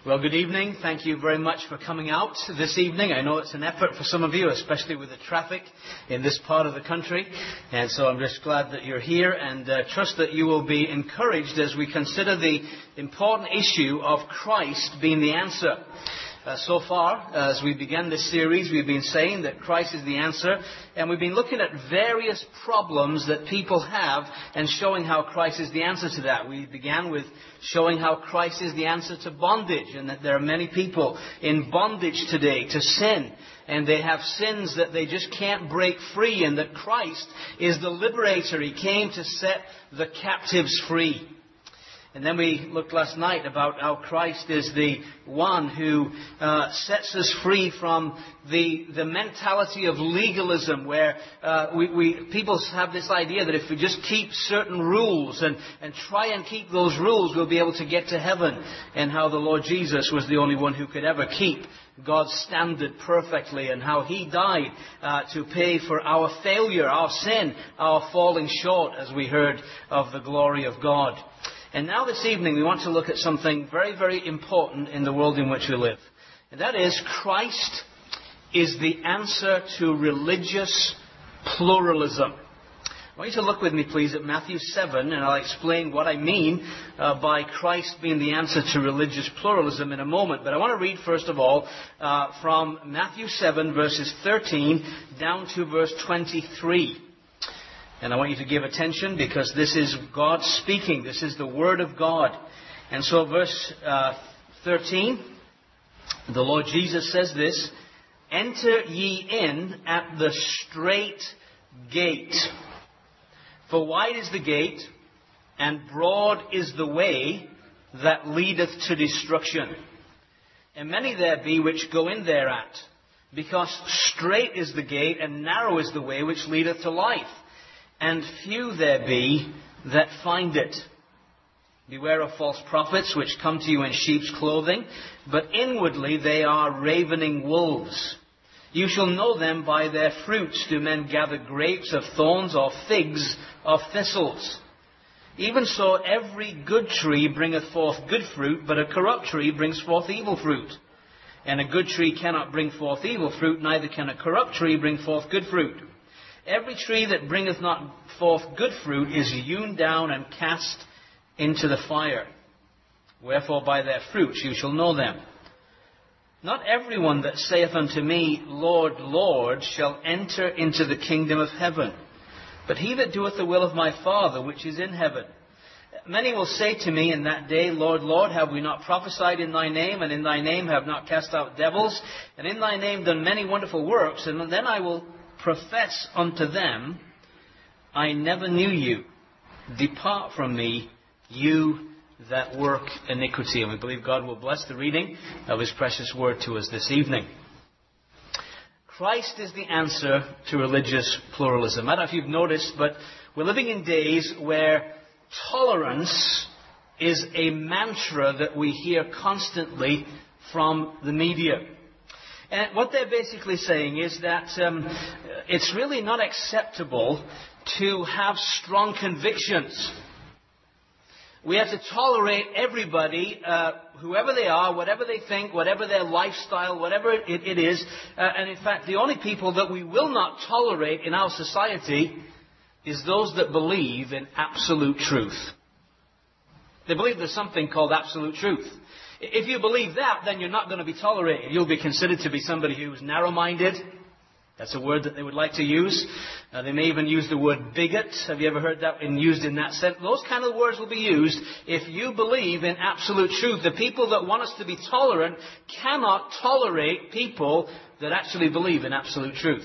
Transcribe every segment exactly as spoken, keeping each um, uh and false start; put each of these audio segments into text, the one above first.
Well, good evening. Thank you very much for coming out this evening. I know it's an effort for some of you, especially with the traffic in this part of the country. And so I'm just glad that you're here and uh, trust that you will be encouraged as we consider the important issue of Christ being the answer. Uh, so far, as we began this series, we've been saying that Christ is the answer, and we've been looking at various problems that people have and showing how Christ is the answer to that. We began with showing how Christ is the answer to bondage, and that there are many people in bondage today to sin, and they have sins that they just can't break free, and that Christ is the liberator. He came to set the captives free. And then we looked last night about how Christ is the one who uh, sets us free from the the mentality of legalism, where uh, we, we people have this idea that if we just keep certain rules and, and try and keep those rules, we'll be able to get to heaven. And how the Lord Jesus was the only one who could ever keep God's standard perfectly, and how He died uh, to pay for our failure, our sin, our falling short, as we heard of the glory of God. And now this evening we want to look at something very, very important in the world in which we live. And that is, Christ is the answer to religious pluralism. I want you to look with me, please, at Matthew seven, and I'll explain what I mean uh, by Christ being the answer to religious pluralism in a moment. But I want to read, first of all, uh, from Matthew seven, verses thirteen down to verse twenty-three. And I want you to give attention, because this is God speaking. This is the Word of God. And so verse uh, thirteen, the Lord Jesus says this: "Enter ye in at the strait gate. For wide is the gate, and broad is the way that leadeth to destruction. And many there be which go in thereat. Because strait is the gate, and narrow is the way which leadeth to life. And few there be that find it. Beware of false prophets, which come to you in sheep's clothing, but inwardly they are ravening wolves. You shall know them by their fruits. Do men gather grapes of thorns, or figs of thistles? Even so every good tree bringeth forth good fruit, but a corrupt tree brings forth evil fruit. And a good tree cannot bring forth evil fruit, neither can a corrupt tree bring forth good fruit. Every tree that bringeth not forth good fruit is hewn down and cast into the fire. Wherefore by their fruits you shall know them. Not everyone that saith unto me, Lord, Lord, shall enter into the kingdom of heaven, but he that doeth the will of my Father which is in heaven. Many will say to me in that day, Lord, Lord, have we not prophesied in thy name, and in thy name have not cast out devils, and in thy name done many wonderful works? And then I will profess unto them, I never knew you. Depart from me, you that work iniquity." And we believe God will bless the reading of His precious word to us this evening. Christ is the answer to religious pluralism. I don't know if you've noticed, but we're living in days where tolerance is a mantra that we hear constantly from the media. And what they're basically saying is that um, it's really not acceptable to have strong convictions. We have to tolerate everybody, uh, whoever they are, whatever they think, whatever their lifestyle, whatever it, it is. Uh, and in fact, the only people that we will not tolerate in our society is those that believe in absolute truth. They believe there's something called absolute truth. If you believe that, then you're not going to be tolerated. You'll be considered to be somebody who's narrow-minded. That's a word that they would like to use. Uh, they may even use the word bigot. Have you ever heard that in, used in that sense? Those kind of words will be used if you believe in absolute truth. The people that want us to be tolerant cannot tolerate people that actually believe in absolute truth.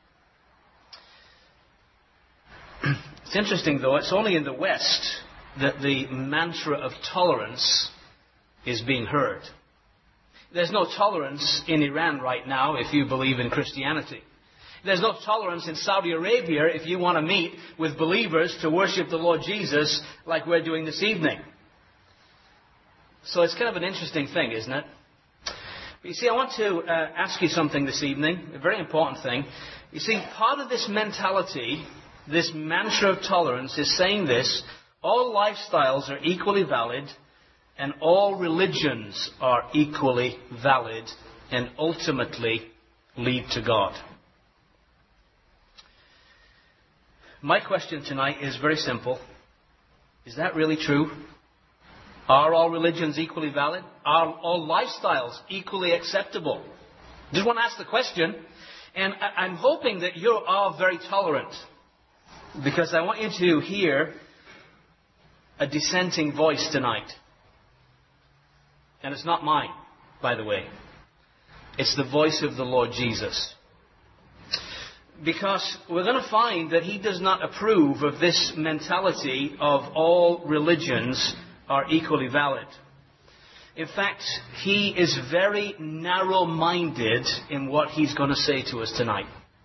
It's interesting, though, it's only in the West that the mantra of tolerance is being heard. There's no tolerance in Iran right now if you believe in Christianity. There's no tolerance in Saudi Arabia if you want to meet with believers to worship the Lord Jesus like we're doing this evening. So it's kind of an interesting thing, isn't it? But you see, I want to uh, ask you something this evening, a very important thing. You see, part of this mentality, this mantra of tolerance, is saying this: all lifestyles are equally valid, and all religions are equally valid and ultimately lead to God. My question tonight is very simple. Is that really true? Are all religions equally valid? Are all lifestyles equally acceptable? Just want to ask the question, and I'm hoping that you are very tolerant, because I want you to hear a dissenting voice tonight. And it's not mine, by the way. It's the voice of the Lord Jesus. Because we're going to find that He does not approve of this mentality of all religions are equally valid. In fact, He is very narrow-minded in what He's going to say to us tonight.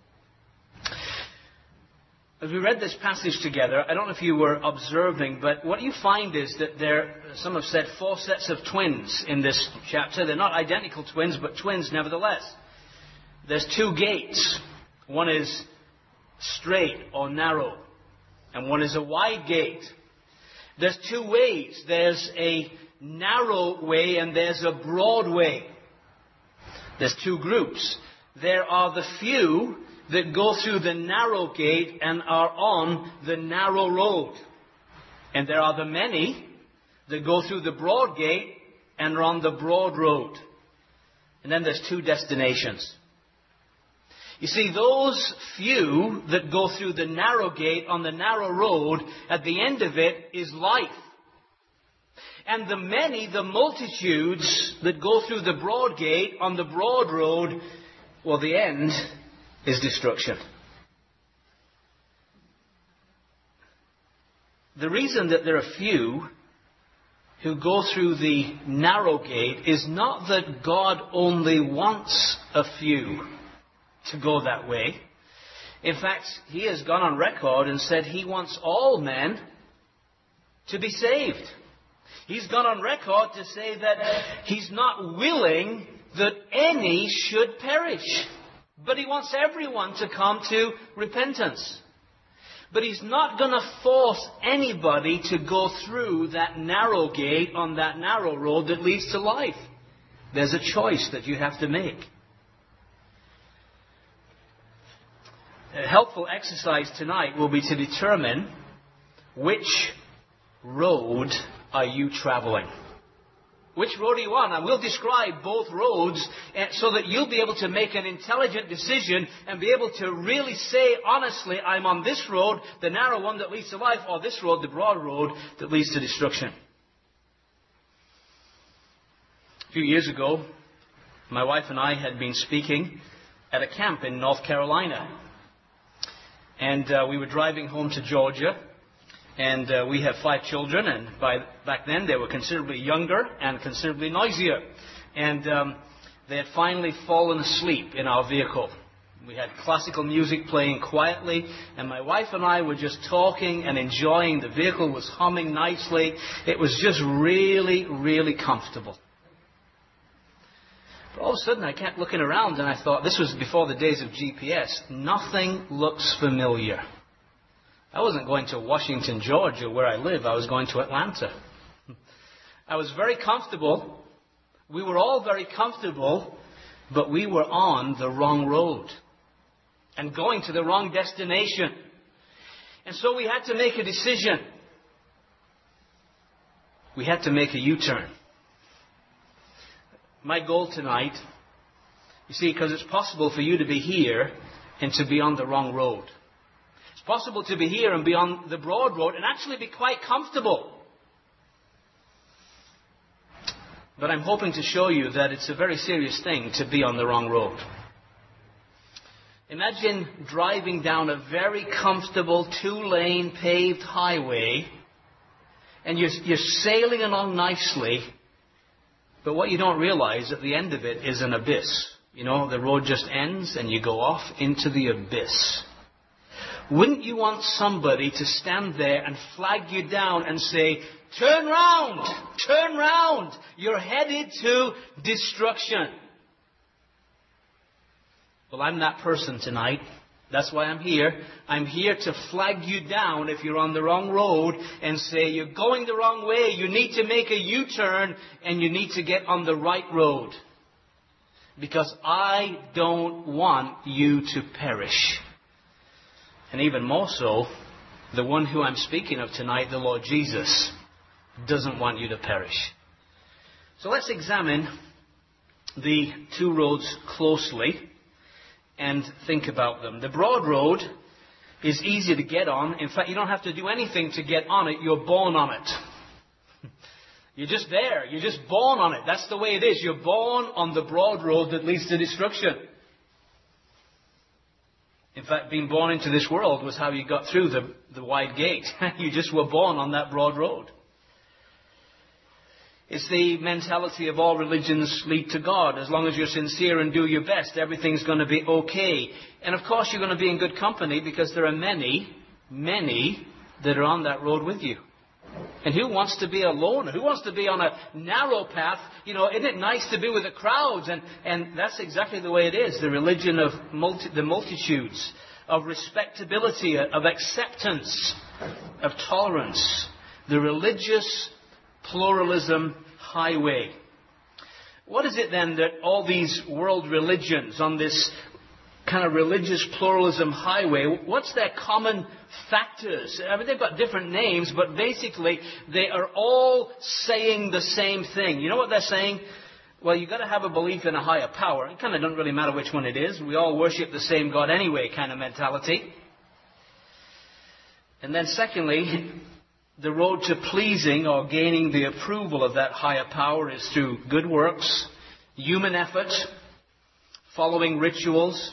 As we read this passage together, I don't know if you were observing, but what you find is that there, some have said, four sets of twins in this chapter. They're not identical twins, but twins nevertheless. There's two gates. One is straight or narrow, and one is a wide gate. There's two ways. There's a narrow way and there's a broad way. There's two groups. There are the few that go through the narrow gate and are on the narrow road. And there are the many that go through the broad gate and are on the broad road. And then there's two destinations. You see, those few that go through the narrow gate on the narrow road, at the end of it is life. And the many, the multitudes that go through the broad gate on the broad road, well, the end is destruction. The reason that there are few who go through the narrow gate is not that God only wants a few to go that way. In fact, He has gone on record and said He wants all men to be saved. He's gone on record to say that He's not willing that any should perish, but He wants everyone to come to repentance. But He's not going to force anybody to go through that narrow gate on that narrow road that leads to life. There's a choice that you have to make. A helpful exercise tonight will be to determine which road are you traveling. Which road are you on? And we'll describe both roads so that you'll be able to make an intelligent decision and be able to really say honestly, I'm on this road, the narrow one that leads to life, or this road, the broad road that leads to destruction. A few years ago, my wife and I had been speaking at a camp in North Carolina. And uh, we were driving home to Georgia, and uh, we have five children, and by back then they were considerably younger and considerably noisier. And um, they had finally fallen asleep in our vehicle. We had classical music playing quietly, and my wife and I were just talking and enjoying. The vehicle was humming nicely. It was just really, really comfortable. But all of a sudden, I kept looking around, and I thought, this was before the days of G P S, nothing looks familiar. I wasn't going to Washington, Georgia, where I live. I was going to Atlanta. I was very comfortable. We were all very comfortable, but we were on the wrong road and going to the wrong destination. And so we had to make a decision. We had to make a U-turn. My goal tonight, you see, because it's possible for you to be here and to be on the wrong road. It's possible to be here and be on the broad road and actually be quite comfortable. But I'm hoping to show you that it's a very serious thing to be on the wrong road. Imagine driving down a very comfortable two-lane paved highway, and you're, you're sailing along nicely. But what you don't realize at the end of it is an abyss. You know, the road just ends and you go off into the abyss. Wouldn't you want somebody to stand there and flag you down and say, turn round, turn round, you're headed to destruction? Well, I'm that person tonight, That's why I'm here. I'm here to flag you down if you're on the wrong road and say, you're going the wrong way. You need to make a U-turn and you need to get on the right road. Because I don't want you to perish. And even more so, the one who I'm speaking of tonight, the Lord Jesus, doesn't want you to perish. So let's examine the two roads closely and think about them. The broad road is easy to get on. In fact, you don't have to do anything to get on it. You're born on it. You're just there. You're just born on it. That's the way it is. You're born on the broad road that leads to destruction. In fact, being born into this world was how you got through the, the wide gate. You just were born on that broad road. It's the mentality of all religions lead to God. As long as you're sincere and do your best, everything's going to be okay. And of course you're going to be in good company because there are many, many that are on that road with you. And who wants to be alone? Who wants to be on a narrow path? You know, isn't it nice to be with the crowds? And, and that's exactly the way it is. The religion of multi, the multitudes, of respectability, of acceptance, of tolerance. The religious pluralism highway. What is it then that all these world religions on this kind of religious pluralism highway, what's their common factors? I mean, they've got different names, but basically they are all saying the same thing. You know what they're saying? Well, you've got to have a belief in a higher power. It kind of doesn't really matter which one it is. We all worship the same God anyway kind of mentality. And then secondly, the road to pleasing or gaining the approval of that higher power is through good works, human effort, following rituals.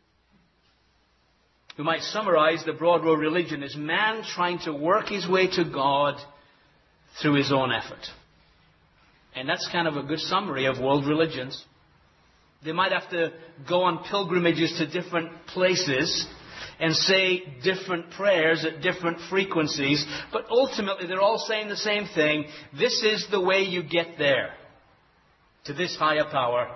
We might summarize the broad road religion as man trying to work his way to God through his own effort. And that's kind of a good summary of world religions. They might have to go on pilgrimages to different places and say different prayers at different frequencies, but ultimately they're all saying the same thing. This is the way you get there, to this higher power.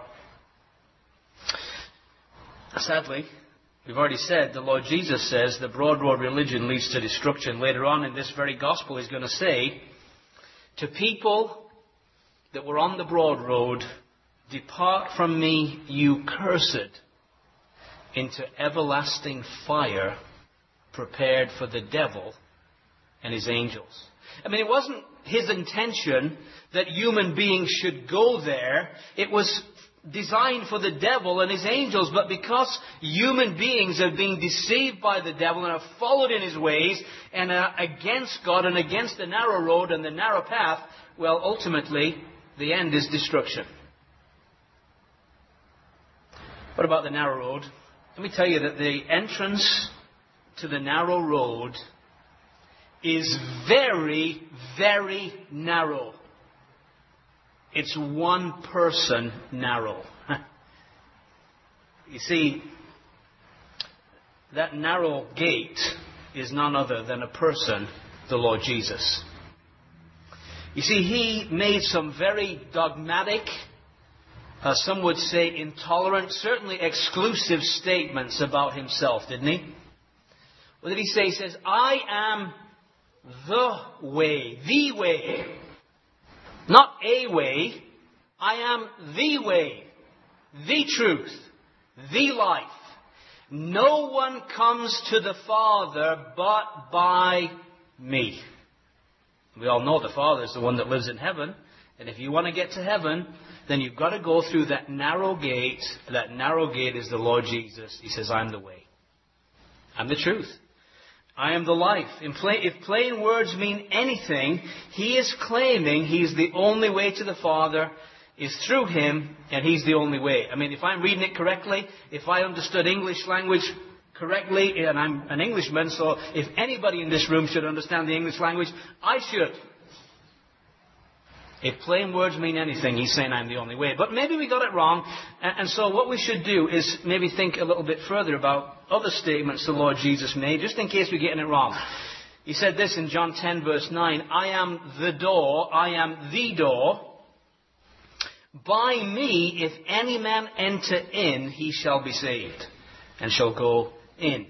Sadly, we've already said, the Lord Jesus says the broad road religion leads to destruction. Later on in this very gospel, he's going to say, to people that were on the broad road, depart from me, you cursed, into everlasting fire prepared for the devil and his angels. I mean, it wasn't his intention that human beings should go there. It was designed for the devil and his angels. But because human beings have been deceived by the devil and have followed in his ways and are against God and against the narrow road and the narrow path, well, ultimately, the end is destruction. What about the narrow road? Let me tell you that the entrance to the narrow road is very, very narrow. It's one person narrow. You see, that narrow gate is none other than a person, the Lord Jesus. You see, he made some very dogmatic, Uh, some would say intolerant, certainly exclusive statements about himself, didn't he? What did he say? He says, I am the way, the way. Not a way. I am the way, the truth, the life. No one comes to the Father but by me. We all know the Father is the one that lives in heaven. And if you want to get to heaven, then you've got to go through that narrow gate. That narrow gate is the Lord Jesus. He says, I'm the way. I'm the truth. I am the life. In plain, if plain words mean anything, he is claiming he's the only way to the Father, is through him, and he's the only way. I mean, if I'm reading it correctly, if I understood English language correctly, and I'm an Englishman, so if anybody in this room should understand the English language, I should. If plain words mean anything, he's saying I'm the only way. But maybe we got it wrong. And so what we should do is maybe think a little bit further about other statements the Lord Jesus made, just in case we're getting it wrong. He said this in John ten, verse nine, I am the door, I am the door. By me, if any man enter in, he shall be saved, and shall go in.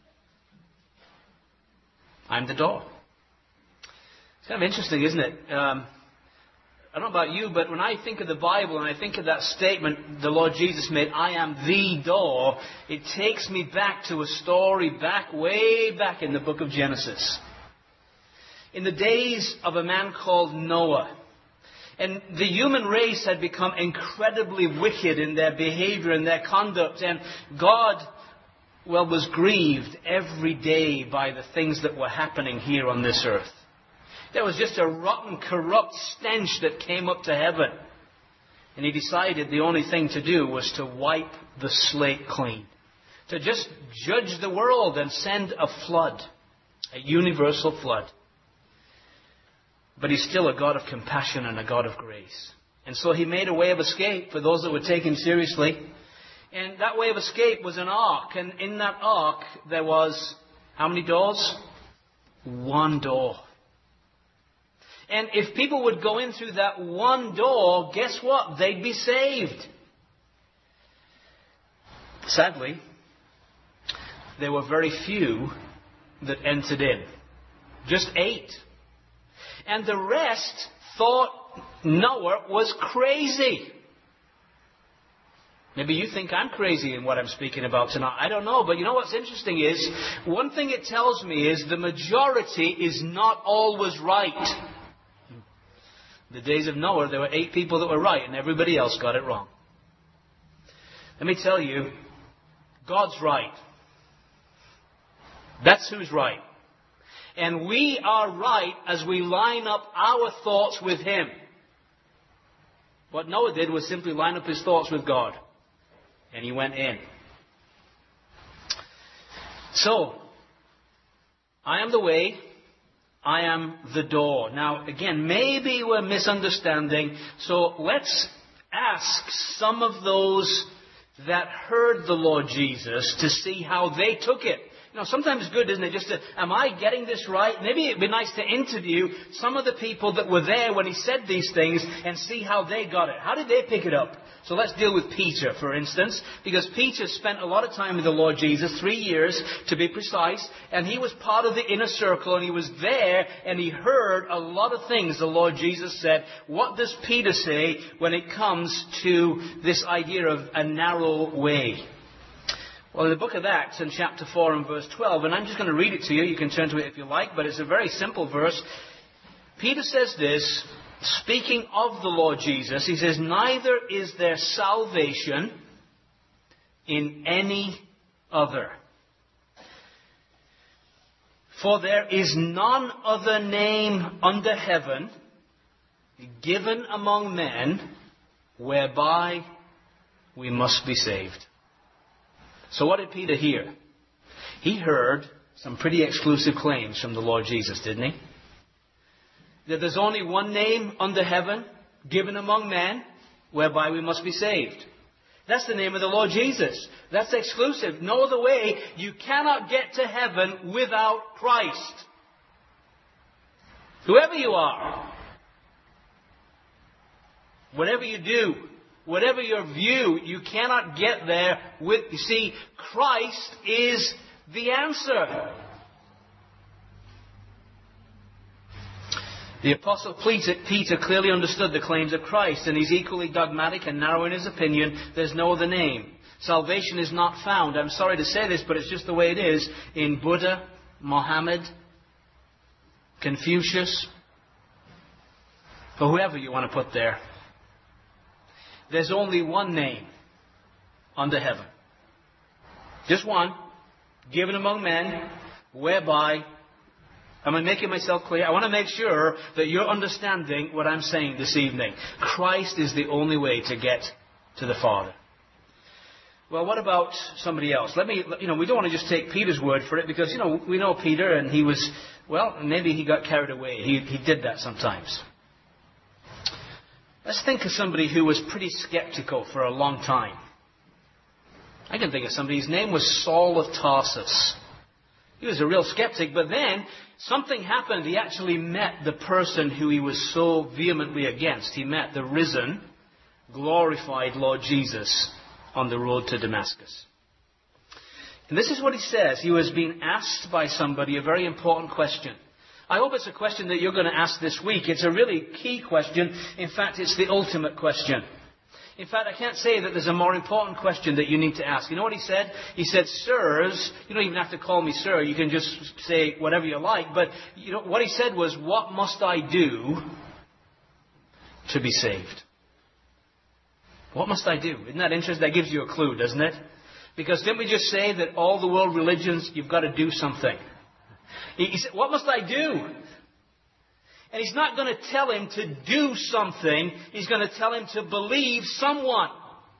I'm the door. It's kind of interesting, isn't it? Um, I don't know about you, but when I think of the Bible and I think of that statement the Lord Jesus made, I am the door, it takes me back to a story back, way back in the book of Genesis. In the days of a man called Noah. And the human race had become incredibly wicked in their behavior and their conduct. And God, well, was grieved every day by the things that were happening here on this earth. There was just a rotten, corrupt stench that came up to heaven. And he decided the only thing to do was to wipe the slate clean. To just judge the world and send a flood. A universal flood. But he's still a God of compassion and a God of grace. And so he made a way of escape for those that would take him seriously. And that way of escape was an ark. And in that ark there was, how many doors? One door. And if people would go in through that one door, guess what? They'd be saved. Sadly, there were very few that entered in. Just eight. And the rest thought Noah was crazy. Maybe you think I'm crazy in what I'm speaking about tonight. I don't know. But you know what's interesting is, one thing it tells me is the majority is not always right. In the days of Noah, there were eight people that were right and everybody else got it wrong. Let me tell you, God's right. That's who's right. And we are right as we line up our thoughts with Him. What Noah did was simply line up his thoughts with God. And he went in. So, I am the way. I am the door. Now, again, maybe we're misunderstanding. So let's ask some of those that heard the Lord Jesus to see how they took it. You know, sometimes it's good, isn't it, just to, am I getting this right? Maybe it'd be nice to interview some of the people that were there when he said these things and see how they got it. How did they pick it up? So let's deal with Peter, for instance, because Peter spent a lot of time with the Lord Jesus, three years to be precise, and he was part of the inner circle, and he was there, and he heard a lot of things the Lord Jesus said. What does Peter say when it comes to this idea of a narrow way? Well, in the book of Acts, in chapter four and verse twelve, and I'm just going to read it to you. You can turn to it if you like, but it's a very simple verse. Peter says this, speaking of the Lord Jesus, he says, neither is there salvation in any other. For there is none other name under heaven given among men whereby we must be saved. So what did Peter hear? He heard some pretty exclusive claims from the Lord Jesus, didn't he? That there's only one name under heaven given among men whereby we must be saved. That's the name of the Lord Jesus. That's exclusive. No other way. You cannot get to heaven without Christ. Whoever you are, whatever you do, whatever your view, you cannot get there with, you see, Christ is the answer. The Apostle Peter clearly understood the claims of Christ, and he's equally dogmatic and narrow in his opinion. There's no other name. Salvation is not found, I'm sorry to say this, but it's just the way it is, in Buddha, Mohammed, Confucius, or whoever you want to put there. There's only one name under heaven. Just one, given among men, whereby, am I making myself clear? I want to make sure that you're understanding what I'm saying this evening. Christ is the only way to get to the Father. Well, what about somebody else? Let me, you know, we don't want to just take Peter's word for it because, you know, we know Peter and he was, well, maybe he got carried away. He, he did that sometimes. Let's think of somebody who was pretty skeptical for a long time. I can think of somebody, his name was Saul of Tarsus. He was a real skeptic, but then something happened. He actually met the person who he was so vehemently against. He met the risen, glorified Lord Jesus on the road to Damascus. And this is what he says. He was being asked by somebody a very important question. I hope it's a question that you're going to ask this week. It's a really key question. In fact, it's the ultimate question. In fact, I can't say that there's a more important question that you need to ask. You know what he said? He said, sirs, you don't even have to call me sir. You can just say whatever you like. But you know what he said was, what must I do to be saved? What must I do? Isn't that interesting? That gives you a clue, doesn't it? Because didn't we just say that all the world religions, you've got to do something? He, he said, what must I do? And he's not going to tell him to do something. He's going to tell him to believe someone.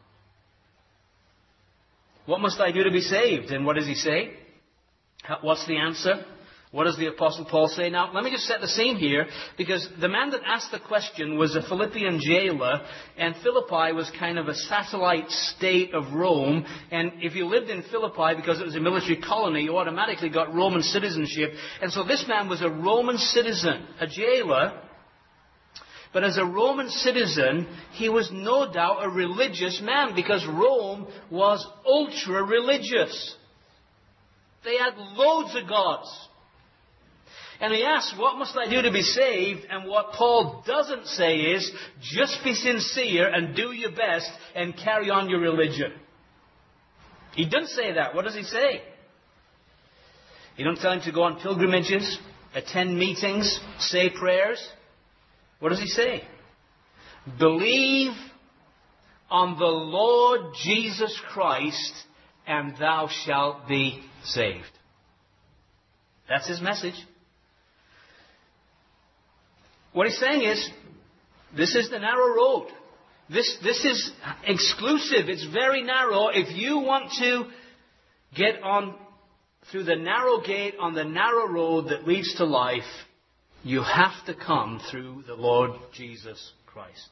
What must I do to be saved? And what does he say? What's the answer? What does the Apostle Paul say? Now, let me just set the scene here, because the man that asked the question was a Philippian jailer, and Philippi was kind of a satellite state of Rome. And if you lived in Philippi, because it was a military colony, you automatically got Roman citizenship. And so this man was a Roman citizen, a jailer. But as a Roman citizen, he was no doubt a religious man, because Rome was ultra-religious. They had loads of gods. And he asks, what must I do to be saved? And what Paul doesn't say is, just be sincere and do your best and carry on your religion. He doesn't say that. What does he say? He doesn't tell him to go on pilgrimages, attend meetings, say prayers. What does he say? Believe on the Lord Jesus Christ, and thou shalt be saved. That's his message. What he's saying is, this is the narrow road. This, this is exclusive. It's very narrow. If you want to get on through the narrow gate on the narrow road that leads to life, you have to come through the Lord Jesus Christ.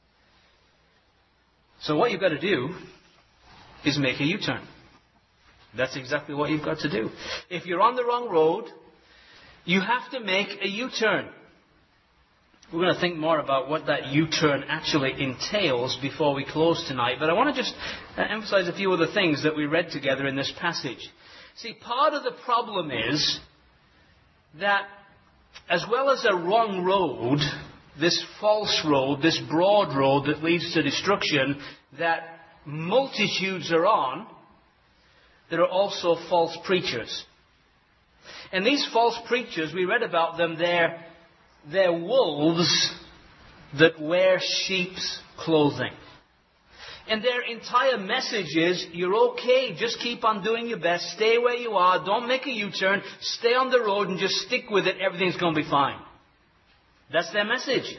So what you've got to do is make a U-turn. That's exactly what you've got to do. If you're on the wrong road, you have to make a U-turn. We're going to think more about what that U-turn actually entails before we close tonight. But I want to just emphasize a few other things that we read together in this passage. See, part of the problem is that as well as a wrong road, this false road, this broad road that leads to destruction that multitudes are on, there are also false preachers. And these false preachers, we read about them, they're They're wolves that wear sheep's clothing. And their entire message is, you're okay, just keep on doing your best, stay where you are, don't make a U-turn, stay on the road and just stick with it, everything's going to be fine. That's their message.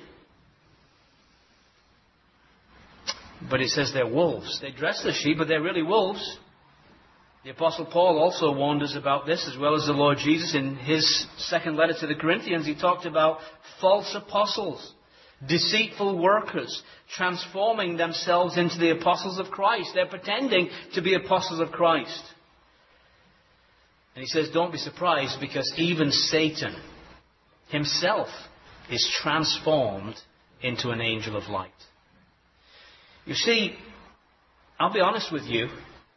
But he says they're wolves. They dress as sheep, but they're really wolves. The Apostle Paul also warned us about this, as well as the Lord Jesus. In his second letter to the Corinthians, he talked about false apostles, deceitful workers, transforming themselves into the apostles of Christ. They're pretending to be apostles of Christ. And he says, don't be surprised, because even Satan himself is transformed into an angel of light. You see, I'll be honest with you,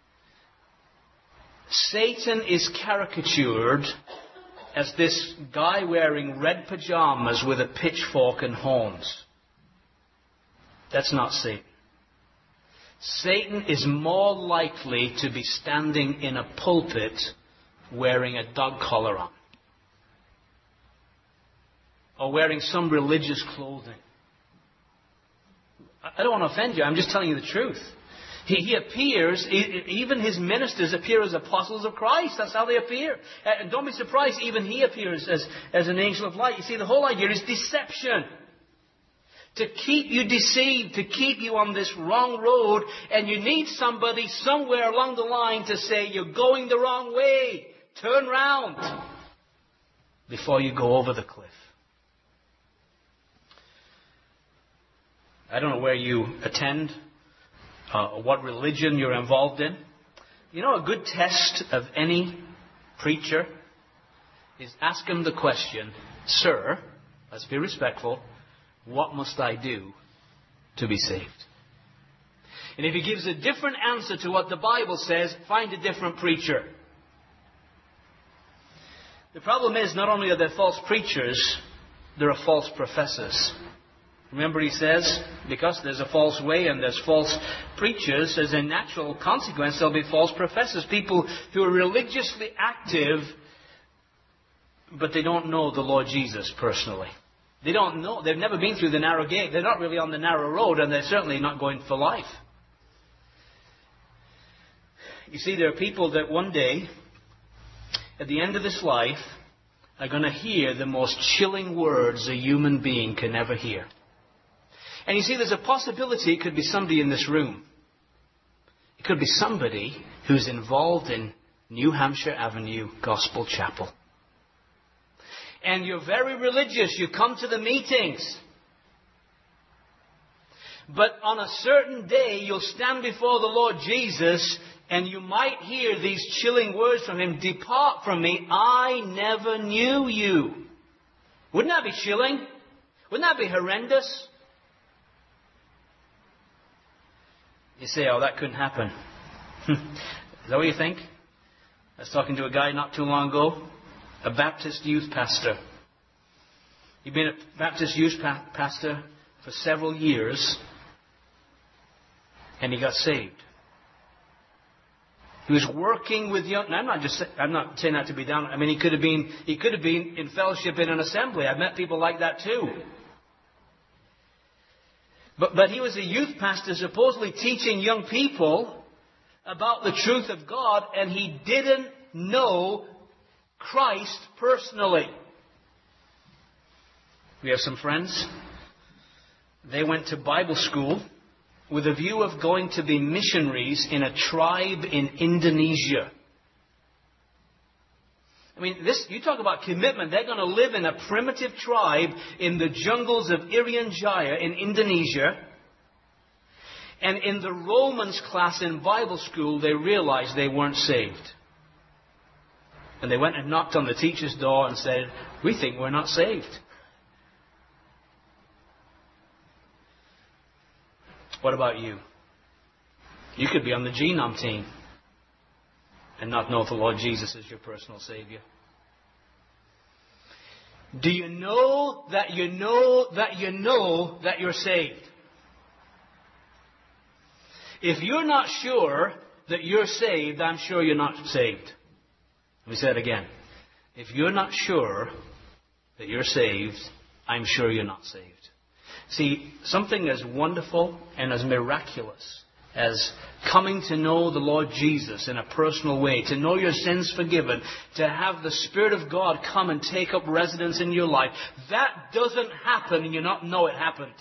Satan is caricatured as this guy wearing red pajamas with a pitchfork and horns. That's not Satan. Satan is more likely to be standing in a pulpit wearing a dog collar on, or wearing some religious clothing. I don't want to offend you. I'm just telling you the truth. He, he appears, even his ministers appear as apostles of Christ. That's how they appear. And don't be surprised, even he appears as, as an angel of light. You see, the whole idea is deception. To keep you deceived, to keep you on this wrong road. And you need somebody somewhere along the line to say, you're going the wrong way. Turn round before you go over the cliff. I don't know where you attend, uh, what religion you're involved in. You know, a good test of any preacher is ask him the question, sir, let's be respectful, what must I do to be saved? And if he gives a different answer to what the Bible says, find a different preacher. The problem is, not only are there false preachers, there are false professors. Remember, he says, because there's a false way and there's false preachers, as a natural consequence, there'll be false professors. People who are religiously active, but they don't know the Lord Jesus personally. They don't know. They've never been through the narrow gate. They're not really on the narrow road, and they're certainly not going for life. You see, there are people that one day, at the end of this life, are going to hear the most chilling words a human being can ever hear. And you see, there's a possibility it could be somebody in this room. It could be somebody who's involved in New Hampshire Avenue Gospel Chapel. And you're very religious. You come to the meetings. But on a certain day, you'll stand before the Lord Jesus, and you might hear these chilling words from Him. Depart from me, I never knew you. Wouldn't that be chilling? Wouldn't that be horrendous? You say, oh, that couldn't happen. Is that what you think? I was talking to a guy not too long ago, a Baptist youth pastor. He'd been a Baptist youth pa- pastor for several years, and he got saved. He was working with young. I'm not just. I'm not saying that to be down. I mean, he could have been. He could have been in fellowship in an assembly. I've met people like that too. But, but he was a youth pastor supposedly teaching young people about the truth of God, and he didn't know Christ personally. We have some friends. They went to Bible school with a view of going to be missionaries in a tribe in Indonesia. I mean, this, you talk about commitment. They're going to live in a primitive tribe in the jungles of Irian Jaya in Indonesia. And in the Romans class in Bible school, they realized they weren't saved. And they went and knocked on the teacher's door and said, we think we're not saved. What about you? You could be on the genome team and not know the Lord Jesus is your personal Savior. Do you know that you know that you know that you're saved? If you're not sure that you're saved, I'm sure you're not saved. Let me say it again. If you're not sure that you're saved, I'm sure you're not saved. See, something as wonderful and as miraculous as coming to know the Lord Jesus in a personal way, to know your sins forgiven, to have the Spirit of God come and take up residence in your life, that doesn't happen and you not know it happened.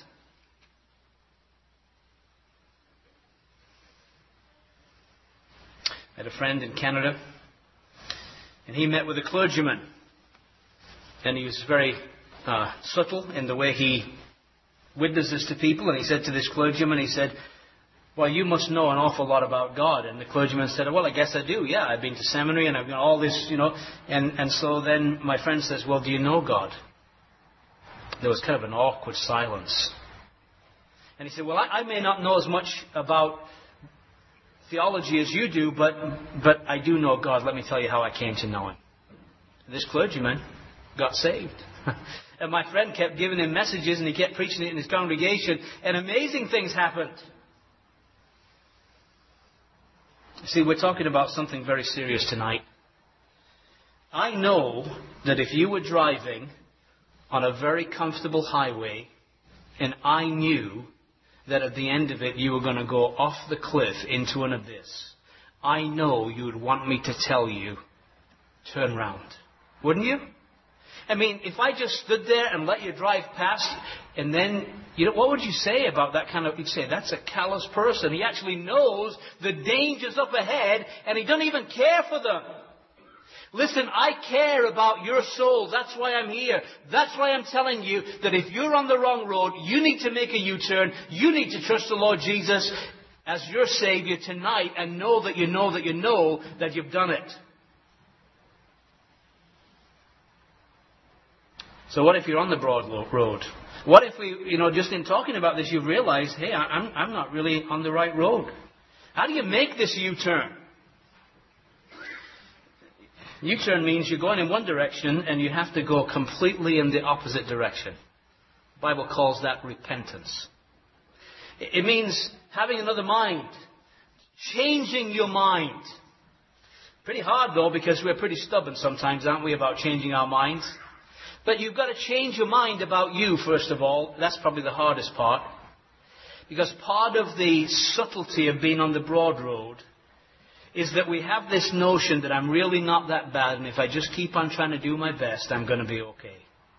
I had a friend in Canada, and he met with a clergyman, and he was very uh, subtle in the way he witnesses to people, and he said to this clergyman, he said, well, you must know an awful lot about God. And the clergyman said, well, I guess I do. Yeah, I've been to seminary and I've got all this, you know. And, and so then my friend says, well, do you know God? There was kind of an awkward silence. And he said, well, I, I may not know as much about theology as you do, but, but I do know God. Let me tell you how I came to know Him. This clergyman got saved. And my friend kept giving him messages and he kept preaching it in his congregation. And amazing things happened. See, we're talking about something very serious tonight. I know that if you were driving on a very comfortable highway and I knew that at the end of it you were going to go off the cliff into an abyss, I know you would want me to tell you, turn round. Wouldn't you? I mean, if I just stood there and let you drive past, and then, you know, what would you say about that kind of, you'd say, that's a callous person. He actually knows the dangers up ahead, and he doesn't even care for them. Listen, I care about your souls. That's why I'm here. That's why I'm telling you that if you're on the wrong road, you need to make a U-turn. You need to trust the Lord Jesus as your Savior tonight and know that you know that you know that you've done it. So what if you're on the broad road? What if we, you know, just in talking about this, you've realized, hey, I'm, I'm not really on the right road. How do you make this U-turn? U-turn means you're going in one direction and you have to go completely in the opposite direction. The Bible calls that repentance. It means having another mind, changing your mind. Pretty hard though, because we're pretty stubborn sometimes, aren't we, about changing our minds? But you've got to change your mind about you, first of all. That's probably the hardest part. Because part of the subtlety of being on the broad road is that we have this notion that I'm really not that bad, and if I just keep on trying to do my best, I'm going to be okay.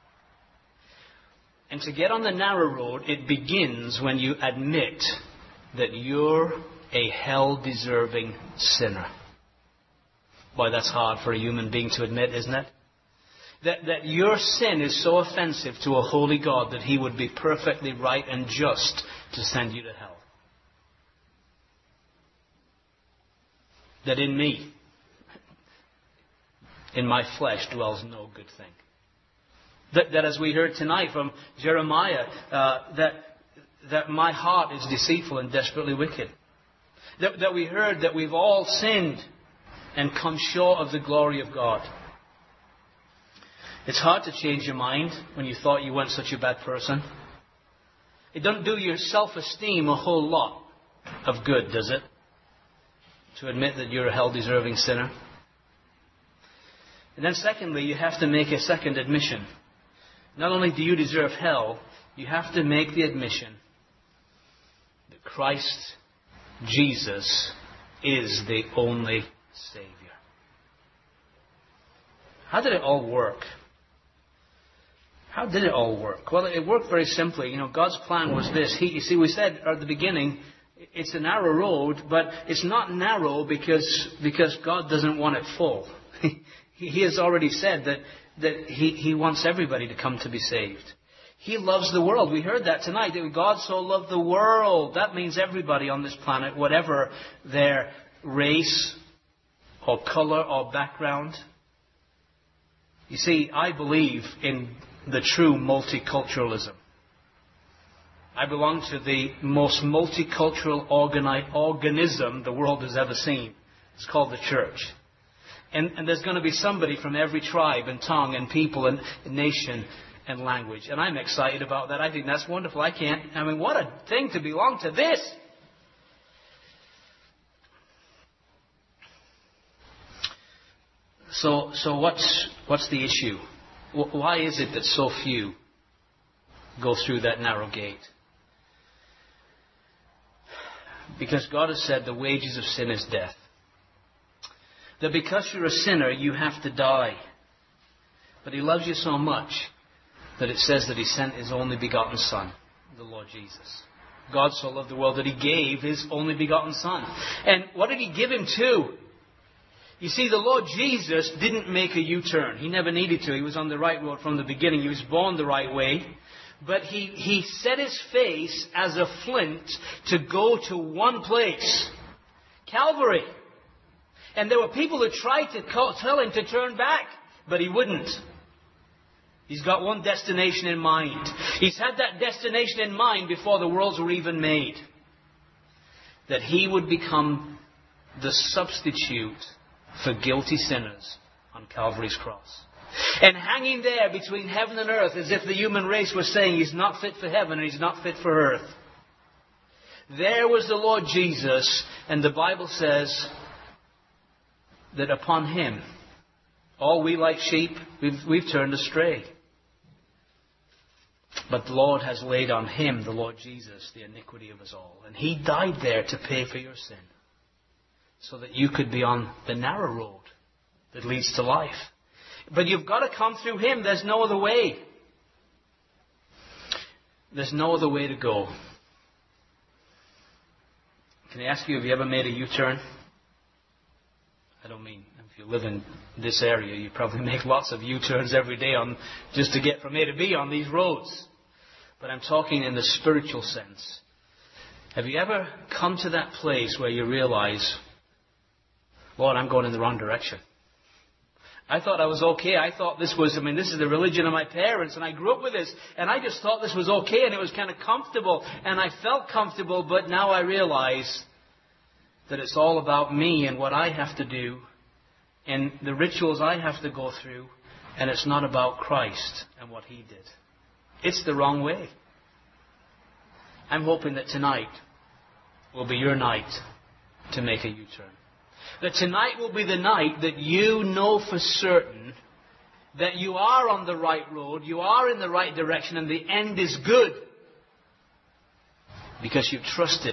And to get on the narrow road, it begins when you admit that you're a hell-deserving sinner. Boy, that's hard for a human being to admit, isn't it? That, that your sin is so offensive to a holy God that He would be perfectly right and just to send you to hell. That in me, in my flesh, dwells no good thing. That, that as we heard tonight from Jeremiah, uh, that, that my heart is deceitful and desperately wicked. That, that we heard that we've all sinned and come short of the glory of God. It's hard to change your mind when you thought you weren't such a bad person. It doesn't do your self-esteem a whole lot of good, does it? To admit that you're a hell-deserving sinner. And then secondly, you have to make a second admission. Not only do you deserve hell, you have to make the admission that Christ Jesus is the only Savior. How did it all work? How did it all work? Well, it worked very simply. You know, God's plan was this. He, you see, we said at the beginning, it's a narrow road, but it's not narrow because, because God doesn't want it full. He has already said that, that he, he wants everybody to come to be saved. He loves the world. We heard that tonight. That God so loved the world. That means everybody on this planet, whatever their race or color or background. You see, I believe in the true multiculturalism. I belong to the most multicultural organi- organism the world has ever seen. It's called the church. And, and there's going to be somebody from every tribe and tongue and people and nation and language. And I'm excited about that. I think that's wonderful. I can't, I mean, what a thing to belong to this. So, so what's, what's the issue? Why is it that so few go through that narrow gate? Because God has said the wages of sin is death. That because you're a sinner, you have to die. But He loves you so much that it says that He sent His only begotten Son, the Lord Jesus. God so loved the world that He gave His only begotten Son. And what did He give Him to? You see, the Lord Jesus didn't make a U-turn. He never needed to. He was on the right road from the beginning. He was born the right way. But he, he set His face as a flint to go to one place. Calvary. And there were people who tried to call, tell Him to turn back. But He wouldn't. He's got one destination in mind. He's had that destination in mind before the worlds were even made. That He would become the substitute for guilty sinners on Calvary's cross. And hanging there between heaven and earth as if the human race was saying He's not fit for heaven and He's not fit for earth. There was the Lord Jesus, and the Bible says that upon Him, all we like sheep, we've, we've turned astray. But the Lord has laid on Him, the Lord Jesus, the iniquity of us all. And He died there to pay for your sin, so that you could be on the narrow road that leads to life. But you've got to come through Him. There's no other way. There's no other way to go. Can I ask you, have you ever made a U-turn? I don't mean if you live in this area, you probably make lots of U-turns every day on just to get from A to B on these roads. But I'm talking in the spiritual sense. Have you ever come to that place where you realize, Lord, I'm going in the wrong direction? I thought I was okay. I thought this was, I mean, this is the religion of my parents, and I grew up with this, and I just thought this was okay, and it was kind of comfortable, and I felt comfortable, but now I realize that it's all about me and what I have to do, in the rituals I have to go through, and it's not about Christ and what He did. It's the wrong way. I'm hoping that tonight will be your night to make a U-turn. That tonight will be the night that you know for certain that you are on the right road, you are in the right direction, and the end is good. Because you've trusted